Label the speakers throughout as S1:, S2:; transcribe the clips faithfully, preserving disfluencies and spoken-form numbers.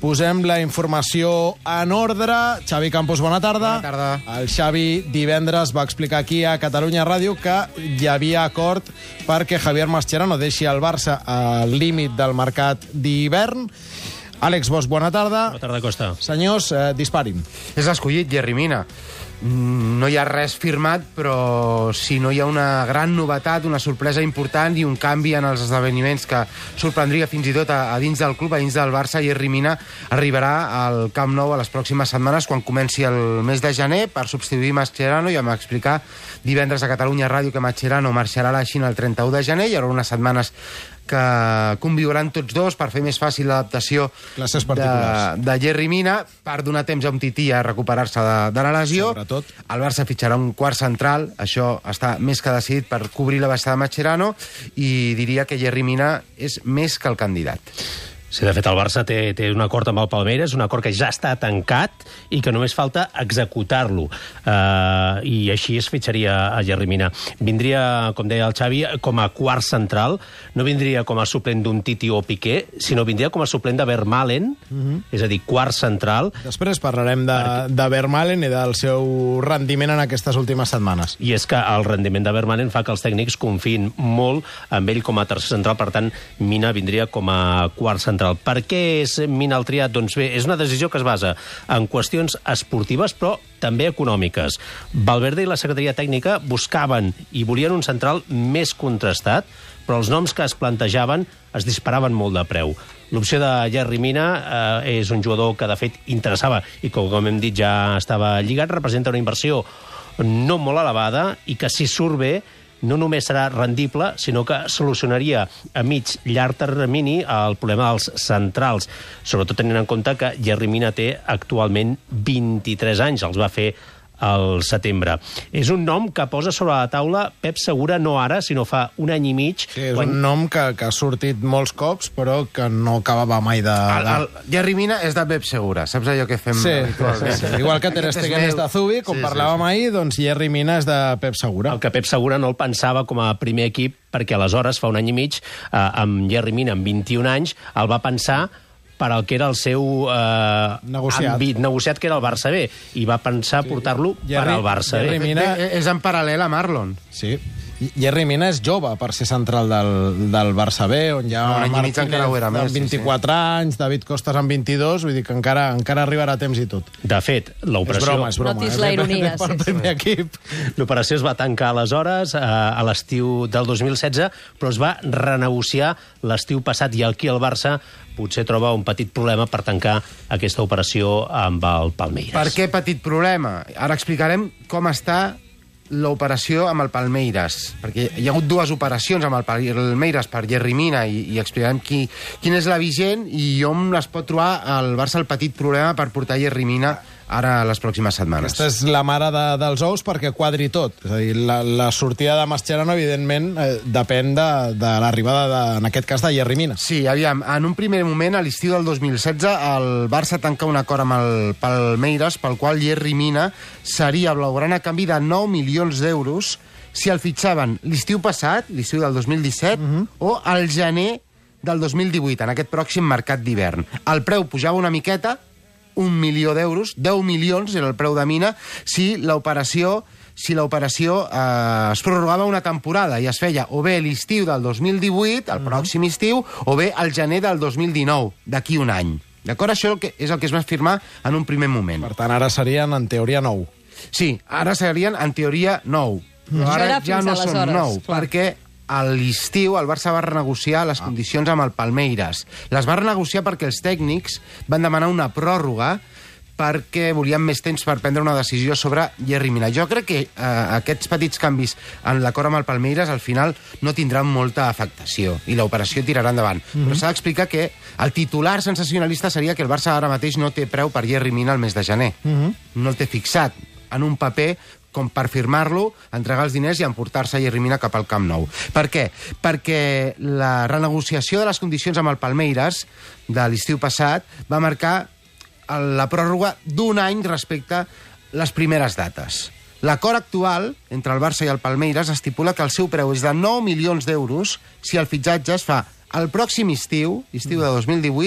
S1: Posem la informació en ordre. Xavi Campos, bona tarda.
S2: Bona tarda.
S1: El Xavi divendres va explicar aquí a Catalunya Ràdio que hi havia acord perquè Javier Mascherano deixi el Barça al límit del mercat d'hivern. Àlex Bosch, bona tarda.
S3: Bona tarda, Costa.
S1: Senyors, eh, disparin.
S2: És l'escollit, Yerry Mina. No hi ha res firmat, però si no hi ha una gran novetat, una sorpresa important i un canvi en els esdeveniments que sorprendria fins i tot a, a dins del club, a dins del Barça, Yerry Mina arribarà al Camp Nou a les pròximes setmanes, quan comenci el mes de gener, per substituir Mascherano. Ja vam explicar divendres a Catalunya Ràdio que Mascherano marxarà a la Xina el trenta-u de gener. Hi haurà unes setmanes que conviuran tots dos per fer més fàcil l'adaptació de, de Yerry Mina, per donar temps a un tití a recuperar-se de, de la lesió.
S1: Sobretot.
S2: El Barça fitxarà un quart central, això està més que decidit, per cobrir la baixada de Mascherano, i diria que Yerry Mina és més que el candidat.
S3: Sí, de fet, el Barça té, té un acord amb el Palmeiras, un acord que ja està tancat i que només falta executar-lo. Uh, I així es fitxaria a Yerry Mina. Vindria, com deia el Xavi, com a quart central, no vindria com a suplent d'un Titi o Piqué, sinó vindria com a suplent de Vermaelen, uh-huh. és a dir, quart central.
S1: Després parlarem de, Perquè... de Vermaelen i del seu rendiment en aquestes últimes setmanes.
S3: I és que el rendiment de Vermaelen fa que els tècnics confiïn molt amb ell com a tercer central, per tant, Mina vindria com a quart central. Per què és Mina el triat? Doncs bé, és una decisió que es basa en qüestions esportives, però també econòmiques. Valverde i la secretaria tècnica buscaven i volien un central més contrastat, però els noms que es plantejaven es disparaven molt de preu. L'opció de Yerry Mina eh, és un jugador que, de fet, interessava i que, com hem dit, ja estava lligat. Representa una inversió no molt elevada i que, si surt bé, no només serà rendible, sinó que solucionaria a mig llarg termini el problema dels centrals, sobretot tenint en compte que Yerry Mina té actualment vint-i-tres anys, els va fer al setembre. És un nom que posa sobre la taula Pep Segura, no ara, sinó fa un any i mig.
S1: Sí, és quan... un nom que, que ha sortit molts cops, però que no acabava mai de...
S2: El, el Yerry Mina és de Pep Segura, saps allò que fem?
S1: Sí, sí, sí. Igual que Ter Stegen és de Zubi, com sí, parlàvem sí, sí. ahir, doncs Yerry Mina és de Pep Segura.
S3: El que Pep Segura no el pensava com a primer equip, perquè aleshores, fa un any i mig, eh, amb Yerry Mina, amb vint-i-un anys, el va pensar per al que era el seu eh,
S1: negociat.
S3: àmbit negociat, que era el Barça B, i va pensar sí. portar-lo per al Barça B.
S1: Mina...
S2: És en paral·lel a Marlon.
S1: Sí. Yerry Mina és jove per ser central del, del Barça B, on hi ha
S2: no, Martínez amb
S1: vint-i-quatre sí, sí. anys, David Costas amb vint-i-dos, vull dir que encara, encara arribarà a temps i tot.
S3: De fet, l'operació...
S1: És broma, és broma.
S4: Notis la ironia,
S1: per
S4: sí,
S1: primer
S4: sí.
S1: equip.
S3: L'operació es va tancar aleshores, eh, a l'estiu del dos mil setze, però es va renegociar l'estiu passat, i aquí el Barça potser troba un petit problema per tancar aquesta operació amb el Palmeiras.
S2: Per què petit problema? Ara explicarem com està l'operació amb el Palmeiras, perquè hi ha hagut dues operacions amb el Palmeiras per Yerry Mina, i, i explicarem qui, quina és la vigent i on es pot trobar el Barça el petit problema per portar Yerry Mina ara a les pròximes setmanes.
S1: Aquesta és la mare de, dels ous perquè quadri tot. És a dir, la, la sortida de Mascherano, evidentment, eh, depèn de, de l'arribada, de, en aquest cas, de Yerry Mina.
S2: Sí, aviam, en un primer moment, a l'estiu del dos mil setze, el Barça tanca un acord amb el Palmeiras pel qual Yerry Mina seria blaugrana a canvi de nou milions d'euros si el fitxaven l'estiu passat, l'estiu del dos mil disset, uh-huh. o al gener del dos mil divuit, en aquest pròxim mercat d'hivern. El preu pujava una miqueta, un milió d'euros, deu milions era el preu de Mina, si l'operació si l'operació eh, es prorrogava una temporada i es feia o bé l'estiu del dos mil divuit, el pròxim estiu, o bé al gener del dos mil dinou, d'aquí un any. D'acord? Això és el que es va firmar en un primer moment.
S1: Per tant, ara serien, en teoria, nou.
S2: Sí, ara serien, en teoria, nou. Però ara ja no són nou, perquè a l'estiu el Barça va renegociar les ah. condicions amb el Palmeiras. Les va renegociar perquè els tècnics van demanar una pròrroga perquè volien més temps per prendre una decisió sobre Yerry Mina. Jo crec que eh, aquests petits canvis en l'acord amb el Palmeiras al final no tindran molta afectació i l'operació tirarà endavant. Mm-hmm. Però s'ha d'explicar que el titular sensacionalista seria que el Barça ara mateix no té preu per Yerry Mina el mes de gener. Mm-hmm. No el té fixat en un paper com per firmar-lo, entregar els diners i emportar-se Yerry Mina cap al Camp Nou. Per què? Perquè la renegociació de les condicions amb el Palmeiras de l'estiu passat va marcar la pròrroga d'un any respecte a les primeres dates. L'acord actual entre el Barça i el Palmeiras estipula que el seu preu és de nou milions d'euros si el fitxatge es fa el pròxim estiu, estiu de dos mil divuit,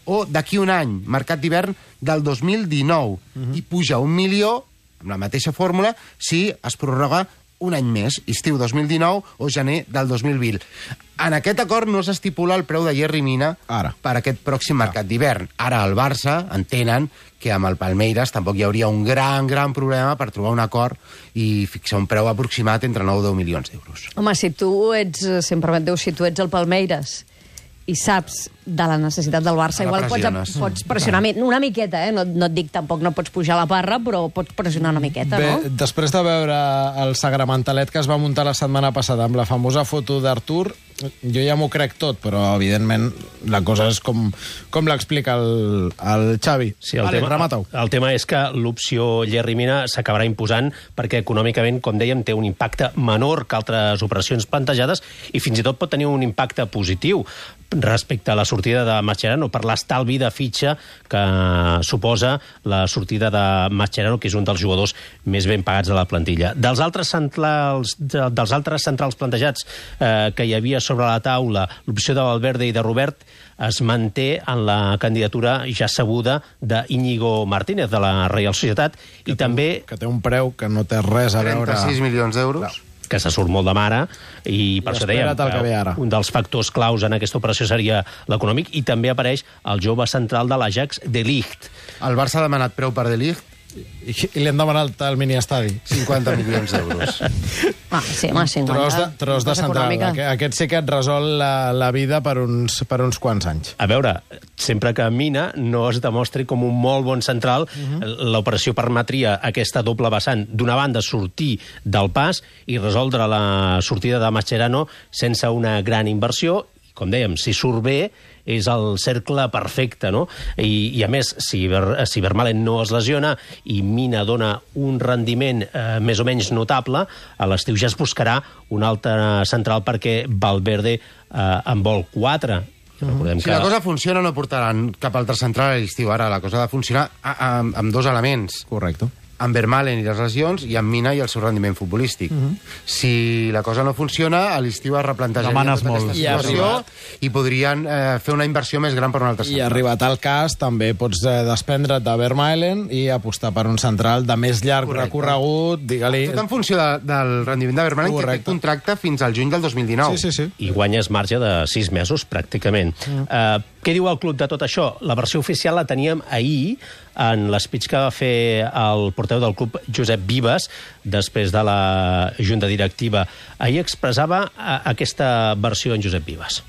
S2: o d'aquí un any, mercat d'hivern del dos mil dinou, uh-huh. i puja un milió, amb la mateixa fórmula, si es prorroga un any més, estiu dos mil dinou o gener del dos mil vint. En aquest acord no s'estipula el preu de Yerry Mina
S1: Ara.
S2: per aquest pròxim mercat d'hivern. Ara el Barça entenen que amb el Palmeiras tampoc hi hauria un gran, gran problema per trobar un acord i fixar un preu aproximat entre nou i deu milions d'euros.
S4: Home, si tu ets, si em permeteu, si tu ets el Palmeiras i saps de la necessitat del Barça, igual pots, pots pressionar una miqueta, eh? No, no et dic tampoc no pots pujar la parra, però pots pressionar una miqueta,
S1: Bé,
S4: no?
S1: Després de veure el sagramentalet que es va muntar la setmana passada amb la famosa foto d'Artur, jo ja m'ho crec tot, però evidentment la cosa és com, com l'explica el, el Xavi.
S3: Sí, el,
S1: Ale,
S3: tema,
S1: remata-ho.
S3: el tema és que l'opció Yerry Mina s'acabarà imposant perquè econòmicament, com dèiem, té un impacte menor que altres operacions plantejades i fins i tot pot tenir un impacte positiu respecte a la sortida de Mascherano, per l'estalvi de fitxa que suposa la sortida de Mascherano, que és un dels jugadors més ben pagats de la plantilla. Dels altres centrals, dels altres centrals plantejats eh, que hi havia sobre la taula, l'opció de Valverde i de Robert es manté en la candidatura ja sabuda d'Íñigo Martínez, de la Reial Societat,
S1: que
S3: i
S1: té,
S3: també...
S1: Que té un preu que no té res a veure...
S2: trenta-sis milions d'euros.
S1: No.
S3: que se surt molt de mare, i per
S1: I
S3: això dèiem
S1: espera't el que ve ara.
S3: un dels factors claus en aquesta operació seria l'econòmic, i també apareix el jove central de l'Ajax, De Ligt.
S2: El Barça ha demanat preu per De Ligt,
S1: I, i li han demanat el miniestadi.
S2: cinquanta milions d'euros.
S4: Ah, sí, home, cinquanta.
S1: Tros de, tros de central. Aquest, aquest sí que et resol la, la vida per uns, per uns quants anys.
S3: A veure, sempre que Mina no es demostri com un molt bon central, uh-huh. l'operació permetria aquesta doble vessant. D'una banda, sortir del pas i resoldre la sortida de Mascherano sense una gran inversió. Com dèiem, si surt bé, és el cercle perfecte, no? I, i a més, si, Ver, si Vermaelen no es lesiona i Mina dona un rendiment eh, més o menys notable, a l'estiu ja es buscarà un altre central perquè Valverde eh, en vol quatre.
S2: Mm-hmm. Si que... la cosa funciona, no portaran cap altre central a l'estiu. Ara la cosa ha de funcionar amb, amb dos elements.
S1: Correcte.
S2: Amb Vermaelen i les lesions, i amb Mina i el seu rendiment futbolístic. Uh-huh. Si la cosa no funciona, a l'estiu es replantejaria tota aquesta situació i, i podrien eh, fer una inversió més gran per un altre central.
S1: I arribat al cas, també pots eh, desprendre't de Vermaelen i apostar per un central de més llarg Correcte. recorregut, digue-li...
S2: Tot en funció de, del rendiment de Vermaelen, Correcte. que té contracte fins al juny del dos mil dinou.
S1: Sí, sí, sí.
S3: I guanyes marge de sis mesos, pràcticament. Mm. Uh, què diu el club de tot això? La versió oficial la teníem ahir, en l'espeech que va fer el portaveu del club, Josep Vives, després de la junta directiva. Ahir expressava aquesta versió en Josep Vives.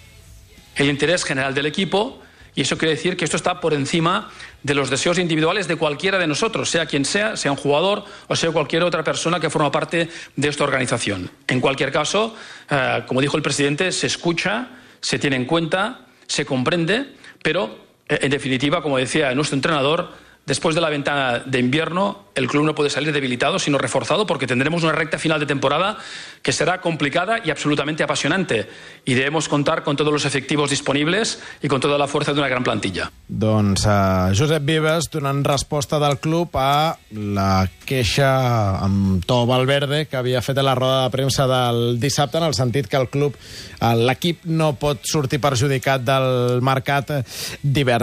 S5: El interés general del equipo, y eso quiere decir que esto está por encima de los deseos individuales de cualquiera de nosotros, sea quien sea, sea un jugador o sea cualquier otra persona que forma parte de esta organización. En cualquier caso, eh, como dijo el presidente, se escucha, se tiene en cuenta, se comprende, pero en definitiva, como decía nuestro entrenador, después de la ventana de invierno, el club no puede salir debilitado, sino reforzado, porque tendremos una recta final de temporada que será complicada y absolutamente apasionante. Y debemos contar con todos los efectivos disponibles y con toda la fuerza de una gran plantilla.
S1: Doncs uh, Josep Vives donant resposta del club a la queixa amb to Valverde que havia fet a la roda de premsa del dissabte, en el sentit que el club, uh, l'equip no pot sortir perjudicat del mercat d'hivern.